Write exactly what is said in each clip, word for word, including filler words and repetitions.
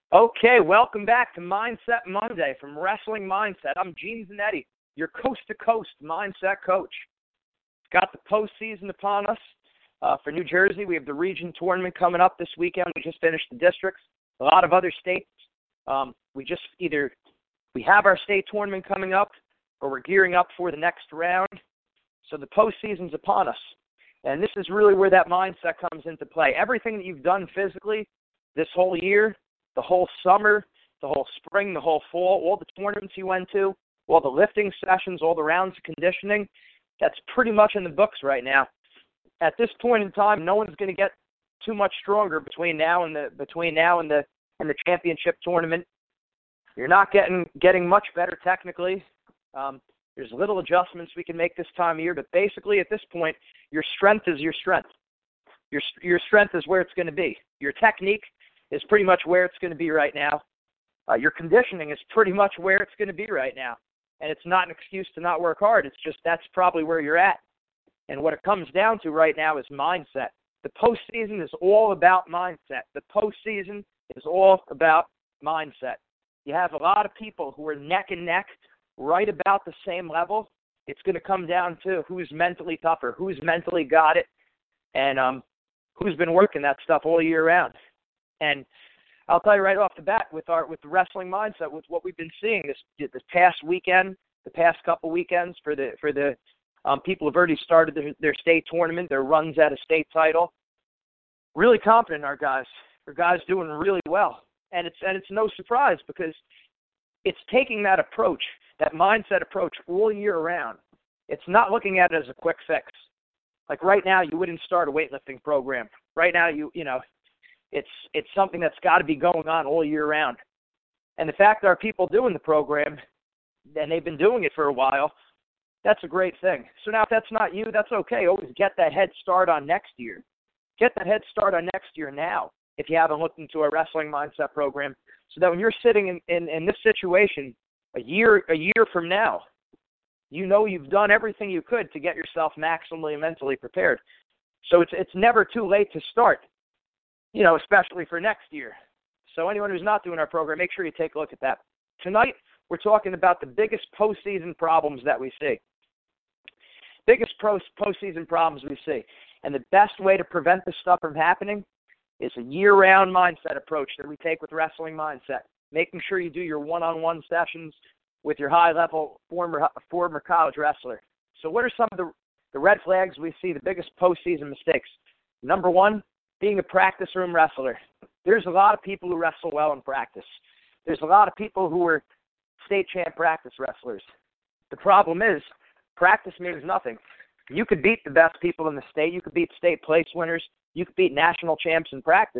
Okay, welcome back to Mindset Monday from Wrestling Mindset. I'm Gene Zanetti, your coast-to-coast mindset coach. Got the postseason upon us. Uh, for New Jersey, we have the region tournament coming up this weekend. We just finished the districts. A lot of other states. Um, we just either we have our state tournament coming up, or we're gearing up for the next round. So the postseason's upon us, and this is really where that mindset comes into play. Everything that you've done physically this whole year, the whole summer, the whole spring, the whole fall, all the tournaments you went to, all the lifting sessions, all the rounds of conditioning, that's pretty much in the books right now. At this point in time, no one's going to get too much stronger between now and the between now and the and the championship tournament. You're not getting getting much better technically. Um, there's little adjustments we can make this time of year, but basically at this point, your strength is your strength. Your your strength is where it's going to be. Your technique is pretty much where it's going to be right now. Uh, your conditioning is pretty much where it's going to be right now. And it's not an excuse to not work hard. It's just that's probably where you're at. And what it comes down to right now is mindset. The postseason is all about mindset. The postseason is all about mindset. You have a lot of people who are neck and neck, right about the same level. It's going to come down to who's mentally tougher, who's mentally got it, and um, who's been working that stuff all year round. And I'll tell you right off the bat, with our with the wrestling mindset, with what we've been seeing this this past weekend, the past couple weekends for the for the um, people who've already started their, their state tournament, their runs at a state title. Really confident in our guys. Our guys doing really well, and it's and it's no surprise because it's taking that approach, that mindset approach, all year round. It's not looking at it as a quick fix. Like right now, you wouldn't start a weightlifting program. Right now, you you know. It's it's something that's got to be going on all year round. And the fact that our people doing the program, and they've been doing it for a while, that's a great thing. So now if that's not you, that's okay. Always get that head start on next year. Get that head start on next year now if you haven't looked into a wrestling mindset program, so that when you're sitting in, in, in this situation a year a year from now, you know you've done everything you could to get yourself maximally and mentally prepared. So it's it's never too late to start. You know, especially for next year. So anyone who's not doing our program, make sure you take a look at that. Tonight, we're talking about the biggest postseason problems that we see. Biggest post postseason problems we see. And the best way to prevent this stuff from happening is a year-round mindset approach that we take with Wrestling Mindset. Making sure you do your one-on-one sessions with your high-level former former college wrestler. So what are some of the, the red flags we see, the biggest postseason mistakes? Number one, being a practice room wrestler. There's a lot of people who wrestle well in practice. There's a lot of people who are state champ practice wrestlers. The problem is, practice means nothing. You could beat the best people in the state. You could beat state place winners. You could beat national champs in practice.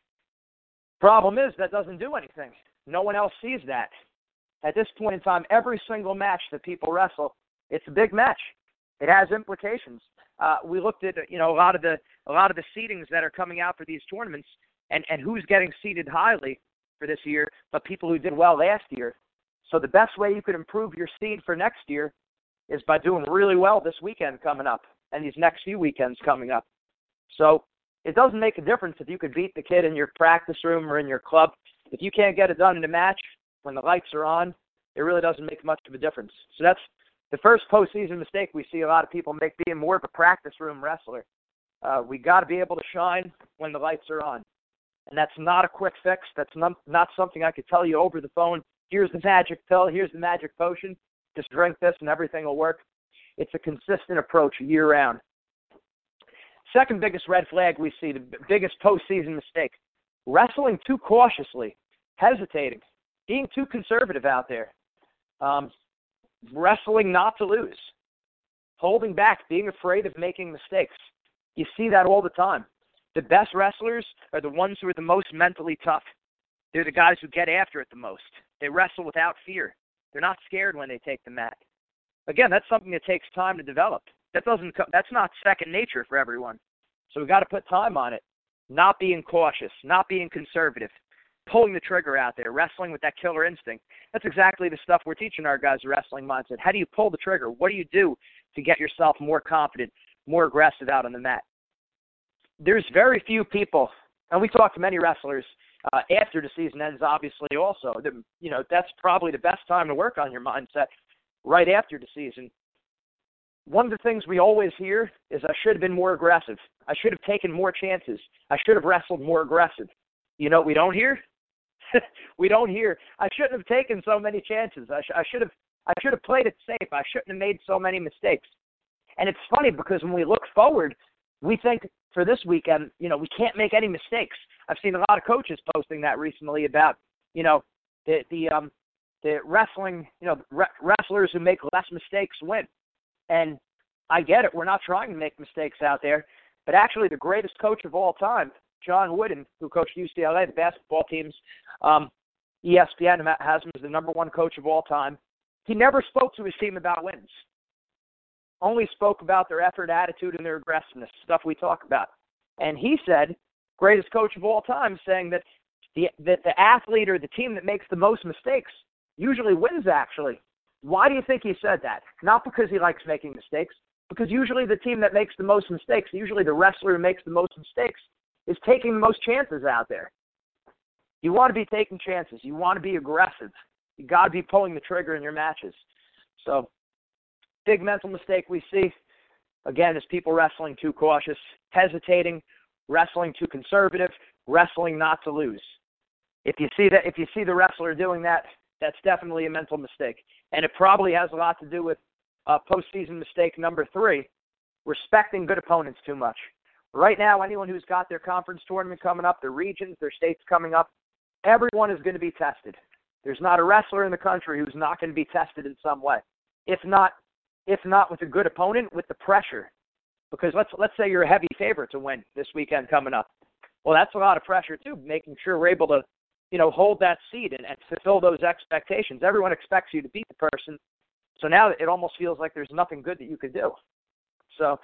Problem is, that doesn't do anything. No one else sees that. At this point in time, every single match that people wrestle, it's a big match. It has implications. Uh, we looked at you know a lot of the a lot of the seedings that are coming out for these tournaments, and, and who's getting seeded highly for this year, but people who did well last year. So the best way you could improve your seed for next year is by doing really well this weekend coming up and these next few weekends coming up. So it doesn't make a difference if you could beat the kid in your practice room or in your club. If you can't get it done in a match when the lights are on, it really doesn't make much of a difference. So that's the first postseason mistake we see a lot of people make, being more of a practice room wrestler. Uh, we got to be able to shine when the lights are on. And that's not a quick fix. That's not, not something I could tell you over the phone. Here's the magic pill. Here's the magic potion. Just drink this and everything will work. It's a consistent approach year-round. Second biggest red flag we see, the biggest postseason mistake, wrestling too cautiously, hesitating, being too conservative out there, um, wrestling not to lose, holding back, being afraid of making mistakes. You see that all the time. The best wrestlers are the ones who are the most mentally tough. They're the guys who get after it the most. They wrestle without fear. They're not scared when they take the mat. Again, that's something that takes time to develop. That doesn't. That's not second nature for everyone. So we've got to put time on it. Not being cautious, not being conservative, pulling the trigger out there, wrestling with that killer instinct. That's exactly the stuff we're teaching our guys wrestling mindset. How do you pull the trigger? What do you do to get yourself more confident, more aggressive out on the mat? There's very few people And we talked to many wrestlers uh, after the season ends, obviously, also. The, you know, that's probably the best time to work on your mindset, right after the season. One of the things we always hear is I should have been more aggressive. I should have taken more chances. I should have wrestled more aggressive. You know what we don't hear? we don't hear, I shouldn't have taken so many chances. I, sh- I should have I should have played it safe. I shouldn't have made so many mistakes. And it's funny because when we look forward, we think for this weekend, you know, we can't make any mistakes. I've seen a lot of coaches posting that recently about, you know, the the um the wrestling, you know, re- wrestlers who make less mistakes win. And I get it. We're not trying to make mistakes out there. But actually, the greatest coach of all time, John Wooden, who coached U C L A, the basketball teams, um, E S P N has him as the number one coach of all time. He never spoke to his team about wins. Only spoke about their effort, attitude, and their aggressiveness, stuff we talk about. And he said, greatest coach of all time, saying that the that the athlete or the team that makes the most mistakes usually wins, actually. Why do you think he said that? Not because he likes making mistakes, because usually the team that makes the most mistakes, usually the wrestler who makes the most mistakes, is taking the most chances out there. You want to be taking chances. You want to be aggressive. You got to be pulling the trigger in your matches. So, big mental mistake we see, again, is people wrestling too cautious, hesitating, wrestling too conservative, wrestling not to lose. If you see that, if you see the wrestler doing that, that's definitely a mental mistake. And it probably has a lot to do with uh, postseason mistake number three, respecting good opponents too much. Right now, anyone who's got their conference tournament coming up, their regions, their states coming up, everyone is going to be tested. There's not a wrestler in the country who's not going to be tested in some way. If not, if not with a good opponent, with the pressure. Because let's let's say you're a heavy favorite to win this weekend coming up. Well, that's a lot of pressure too, making sure we're able to, you know, hold that seed and, and fulfill those expectations. Everyone expects you to beat the person. So now it almost feels like there's nothing good that you could do. So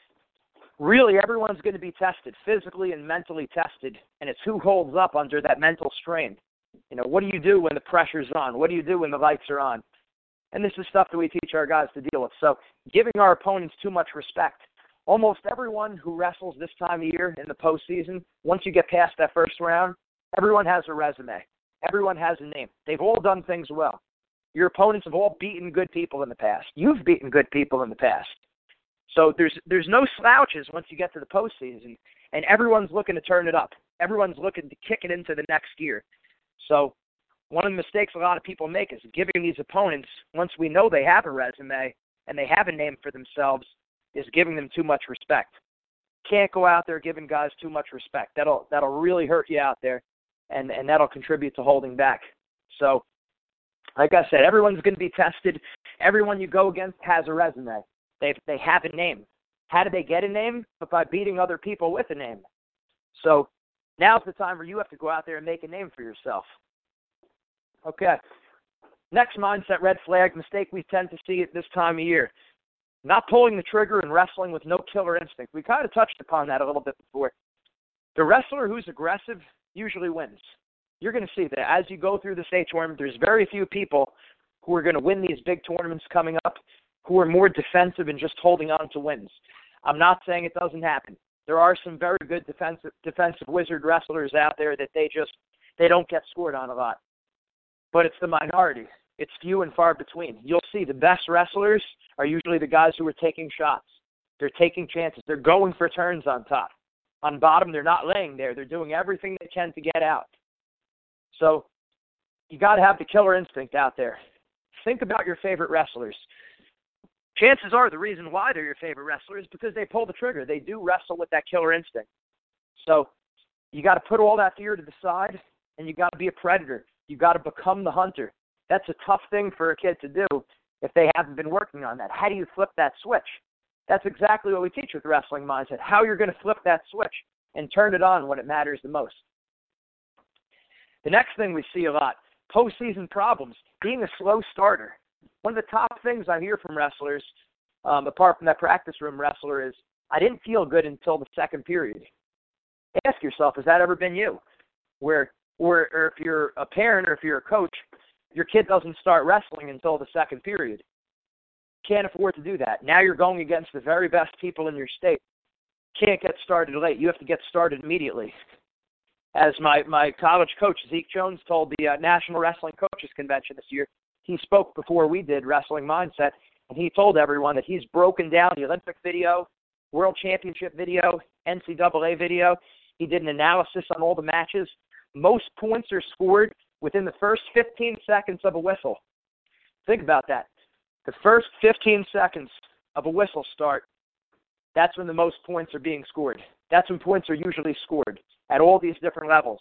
really, everyone's going to be tested, physically and mentally tested, and it's who holds up under that mental strain. You know, what do you do when the pressure's on? What do you do when the lights are on? And this is stuff that we teach our guys to deal with. So giving our opponents too much respect. Almost everyone who wrestles this time of year in the postseason, once you get past that first round, everyone has a resume. Everyone has a name. They've all done things well. Your opponents have all beaten good people in the past. You've beaten good people in the past. So there's there's no slouches once you get to the postseason, and everyone's looking to turn it up. Everyone's looking to kick it into the next gear. So one of the mistakes a lot of people make is giving these opponents, once we know they have a resume and they have a name for themselves, is giving them too much respect. Can't go out there giving guys too much respect. That'll that'll really hurt you out there, and, and that'll contribute to holding back. So, like I said, everyone's going to be tested. Everyone you go against has a resume. They they have a name. How do they get a name? But by beating other people with a name. So now's the time where you have to go out there and make a name for yourself. Okay. Next mindset red flag mistake we tend to see at this time of year. Not pulling the trigger and wrestling with no killer instinct. We kind of touched upon that a little bit before. The wrestler who's aggressive usually wins. You're going to see that as you go through the state tournament, there's very few people who are going to win these big tournaments coming up who are more defensive and just holding on to wins. I'm not saying it doesn't happen. There are some very good defensive defensive wizard wrestlers out there that they just, they don't get scored on a lot. But it's the minority. It's few and far between. You'll see the best wrestlers are usually the guys who are taking shots. They're taking chances. They're going for turns on top. On bottom, they're not laying there. They're doing everything they can to get out. So you got to have the killer instinct out there. Think about your favorite wrestlers. Chances are the reason why they're your favorite wrestlers is because they pull the trigger. They do wrestle with that killer instinct. So you got to put all that fear to the side, and you got to be a predator. You got to become the hunter. That's a tough thing for a kid to do if they haven't been working on that. How do you flip that switch? That's exactly what we teach with Wrestling Mindset, how you're going to flip that switch and turn it on when it matters the most. The next thing we see a lot, postseason problems, being a slow starter. One of the top things I hear from wrestlers, um, apart from that practice room wrestler, is, I didn't feel good until the second period. Ask yourself, has that ever been you? Where, or, or if you're a parent or if you're a coach, your kid doesn't start wrestling until the second period. Can't afford to do that. Now you're going against the very best people in your state. Can't get started late. You have to get started immediately. As my, my college coach, Zeke Jones, told the uh, National Wrestling Coaches Convention this year, he spoke before we did Wrestling Mindset, and he told everyone that he's broken down the Olympic video, World Championship video, N C double A video. He did an analysis on all the matches. Most points are scored within the first fifteen seconds of a whistle. Think about that. The first fifteen seconds of a whistle start, that's when the most points are being scored. That's when points are usually scored at all these different levels.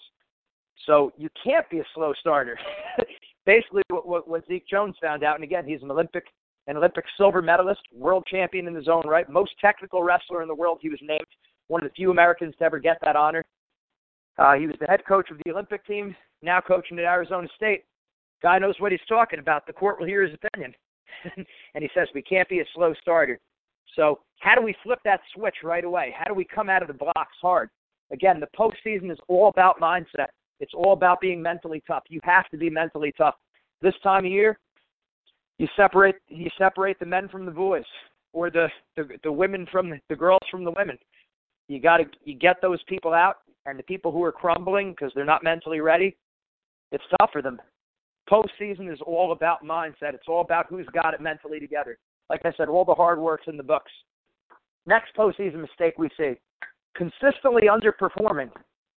So you can't be a slow starter. Basically, what, what, what Zeke Jones found out, and again, he's an Olympic, an Olympic silver medalist, world champion in his own right, most technical wrestler in the world. He was named one of the few Americans to ever get that honor. Uh, he was the head coach of the Olympic team, now coaching at Arizona State. Guy knows what he's talking about. The court will hear his opinion. And he says we can't be a slow starter. So how do we flip that switch right away? How do we come out of the blocks hard? Again, the postseason is all about mindset. It's all about being mentally tough. You have to be mentally tough. This time of year, you separate you separate the men from the boys, or the the, the women from the, the girls from the women. You got to you get those people out, and the people who are crumbling because they're not mentally ready, it's tough for them. Postseason is all about mindset. It's all about who's got it mentally together. Like I said, all the hard work's in the books. Next postseason mistake we see, consistently underperforming.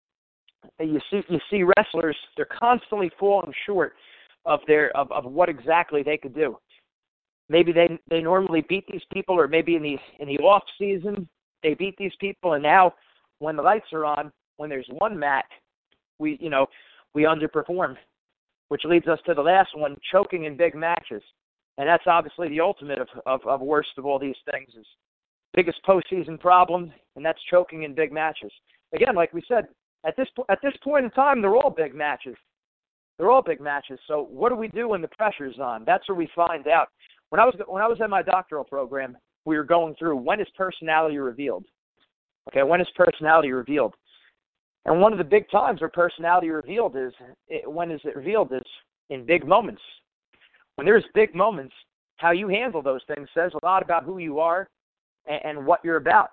You see, you see wrestlers, they're constantly falling short of their of, of what exactly they could do. Maybe they they normally beat these people, or maybe in the in the off season they beat these people, and now when the lights are on, when there's one mat, we you know we underperform, which leads us to the last one, choking in big matches. And that's obviously the ultimate of, of, of worst of all these things, is biggest postseason problem, and that's choking in big matches. Again, like we said, at this at this point in time, they're all big matches. They're all big matches. So what do we do when the pressure's on? That's where we find out. When I was when I was in my doctoral program, we were going through, when is personality revealed? Okay, when is personality revealed? And one of the big times where personality revealed is, it, when is it revealed, is in big moments. When there's big moments, how you handle those things says a lot about who you are and, and what you're about.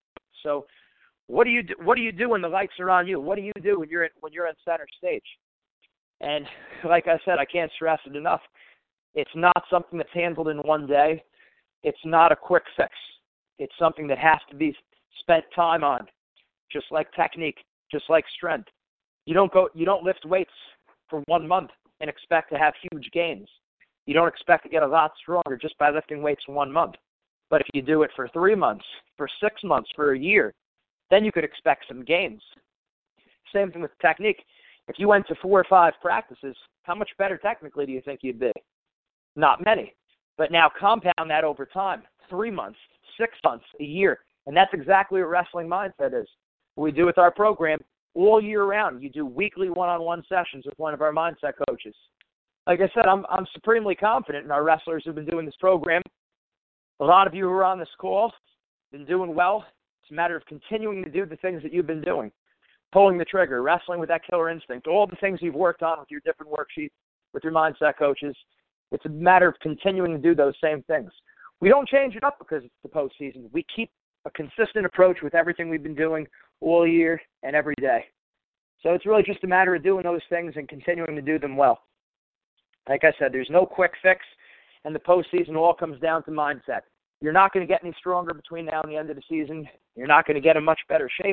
So, what do you do? What do you do when the lights are on you? What do you do when you're in, when you're on center stage? And like I said, I can't stress it enough. It's not something that's handled in one day. It's not a quick fix. It's something that has to be spent time on, just like technique, just like strength. You don't go. You don't lift weights for one month and expect to have huge gains. You don't expect to get a lot stronger just by lifting weights in one month. But if you do it for three months, for six months, for a year, then you could expect some gains. Same thing with technique. If you went to four or five practices, how much better technically do you think you'd be? Not many. But now compound that over time, three months, six months, a year. And that's exactly what Wrestling Mindset is. What we do with our program all year round. You do weekly one-on-one sessions with one of our mindset coaches. Like I said, I'm I'm supremely confident in our wrestlers who've been doing this program. A lot of you who are on this call have been doing well. It's a matter of continuing to do the things that you've been doing. Pulling the trigger, wrestling with that killer instinct, all the things you've worked on with your different worksheets, with your mindset coaches. It's a matter of continuing to do those same things. We don't change it up because it's the postseason. We keep a consistent approach with everything we've been doing all year and every day. So it's really just a matter of doing those things and continuing to do them well. Like I said, there's no quick fix, and the postseason all comes down to mindset. You're not going to get any stronger between now and the end of the season. You're not going to get in much better shape.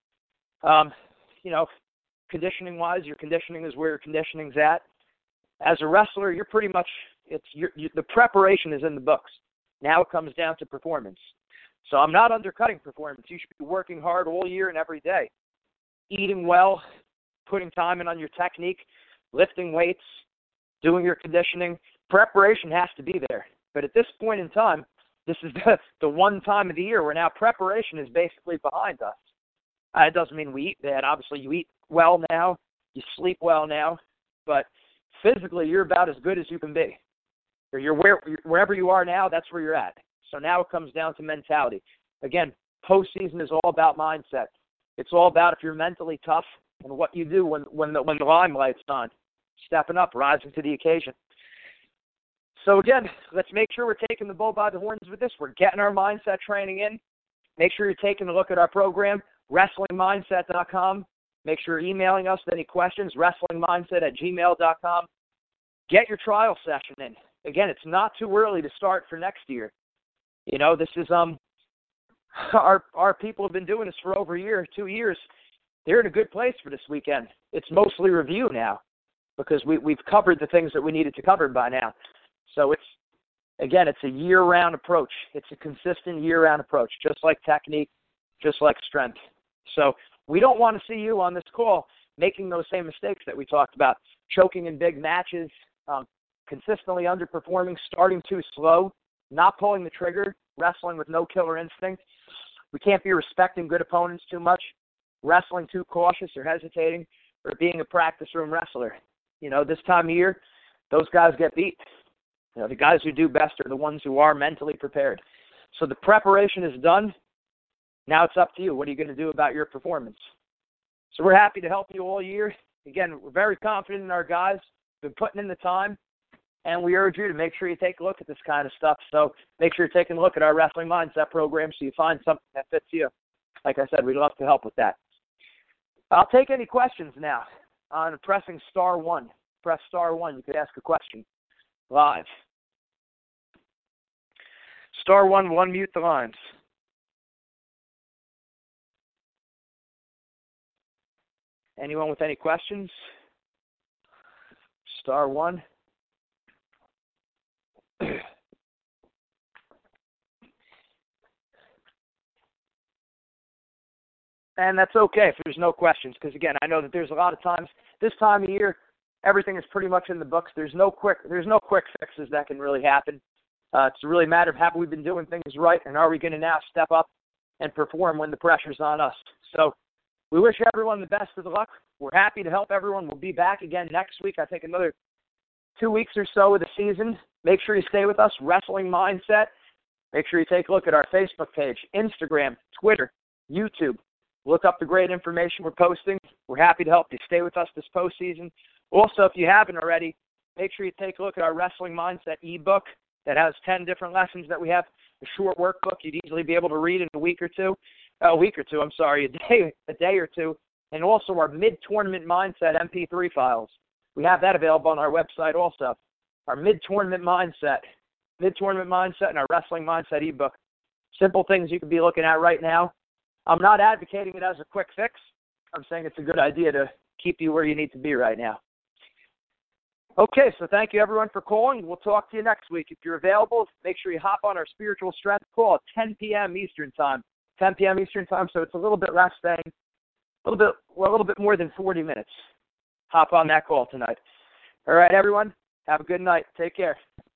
Um, you know, conditioning-wise, your conditioning is where your conditioning's at. As a wrestler, you're pretty much, it's you're, you, the preparation is in the books. Now it comes down to performance. So I'm not undercutting performance. You should be working hard all year and every day. Eating well, putting time in on your technique, lifting weights, doing your conditioning. Preparation has to be there. But at this point in time, this is the, the one time of the year where now preparation is basically behind us. Uh, it doesn't mean we eat bad. Obviously, you eat well now. You sleep well now. But physically, you're about as good as you can be. Or you're where, wherever you are now, that's where you're at. So now it comes down to mentality. Again, postseason is all about mindset. It's all about if you're mentally tough and what you do when, when, the, when the limelight's on. Stepping up, rising to the occasion. So again, let's make sure we're taking the bull by the horns with this. We're getting our mindset training in. Make sure you're taking a look at our program, wrestling mindset dot com. Make sure you're emailing us with any questions, wrestling mindset at gmail dot com. Get your trial session in. Again, it's not too early to start for next year. You know, this is, um, our our people have been doing this for over a year, two years. They're in a good place for this weekend. It's mostly review now because we, we've covered the things that we needed to cover by now. So it's, again, it's a year-round approach. It's a consistent year-round approach, just like technique, just like strength. So we don't want to see you on this call making those same mistakes that we talked about, choking in big matches, um, consistently underperforming, starting too slow, not pulling the trigger, wrestling with no killer instinct. We can't be respecting good opponents too much, wrestling too cautious or hesitating, or being a practice room wrestler. You know, this time of year, those guys get beat. You know, the guys who do best are the ones who are mentally prepared. So the preparation is done. Now it's up to you. What are you going to do about your performance? So we're happy to help you all year. Again, we're very confident in our guys. Been putting in the time. And we urge you to make sure you take a look at this kind of stuff. So make sure you're taking a look at our Wrestling Mindset program so you find something that fits you. Like I said, we'd love to help with that. I'll take any questions now on pressing star one. Press star one. You could ask a question live. Star one will unmute the lines. Anyone with any questions? Star one. And that's okay if there's no questions, because again, I know that there's a lot of times this time of year, everything is pretty much in the books. There's no quick, there's no quick fixes that can really happen. Uh, it's really a matter of have we been doing things right, and are we going to now step up and perform when the pressure's on us? So we wish everyone the best of luck. We're happy to help everyone. We'll be back again next week. I think another two weeks or so of the season. Make sure you stay with us, Wrestling Mindset. Make sure you take a look at our Facebook page, Instagram, Twitter, YouTube. Look up the great information we're posting. We're happy to help you. Stay with us this postseason. Also, if you haven't already, make sure you take a look at our Wrestling Mindset ebook that has ten different lessons that we have, a short workbook you'd easily be able to read in a week or two. A week or two, I'm sorry, a day, a day or two. And also our mid-tournament mindset M P three files. We have that available on our website also. Our mid-tournament mindset, mid-tournament mindset and our Wrestling Mindset ebook. Simple things you could be looking at right now. I'm not advocating it as a quick fix. I'm saying it's a good idea to keep you where you need to be right now. Okay, so thank you everyone for calling. We'll talk to you next week. If you're available, make sure you hop on our Spiritual Strength call at ten p.m. Eastern Time. ten p.m. Eastern Time, so it's a little bit less than, a little bit, well, a little bit more than forty minutes. Hop on that call tonight. All right, everyone, have a good night. Take care.